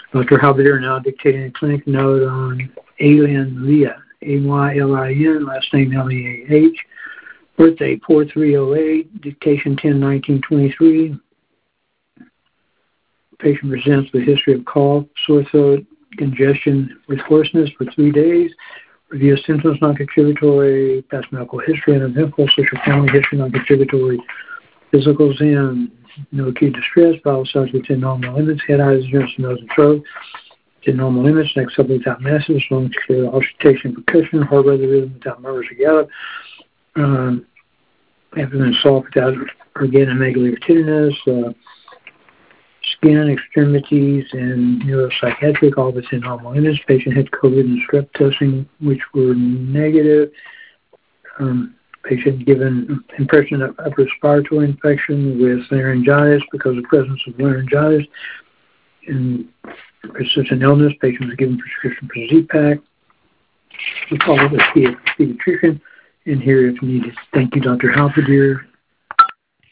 Dr. Halberdier now dictating a clinic note on Aylin Leah, Aylin, last name Leah. Birthday 4308, dictation 10/19/23. Patient presents with history of cough, sore throat, congestion with hoarseness for 3 days. Review of symptoms non-contributory, past medical history, uneventful, social family history non-contributory, physicals in, no acute distress, vital signs within normal limits, head, eyes, ears, nose, and throat within normal limits, neck sub without masses, lungs clear, auscultation, percussion, heart rate rhythm without murmurs or gallop, abdomen soft without organomegaly or tenderness, skin, extremities, and neuropsychiatric, all within normal limits. Patient had COVID and strep testing, which were negative. Patient given impression of upper respiratory infection with laryngitis because of presence of laryngitis and persistent illness. Patient was given prescription for Z-Pak. We follow the pediatrician in here if needed. Thank you, Dr. Halberdier.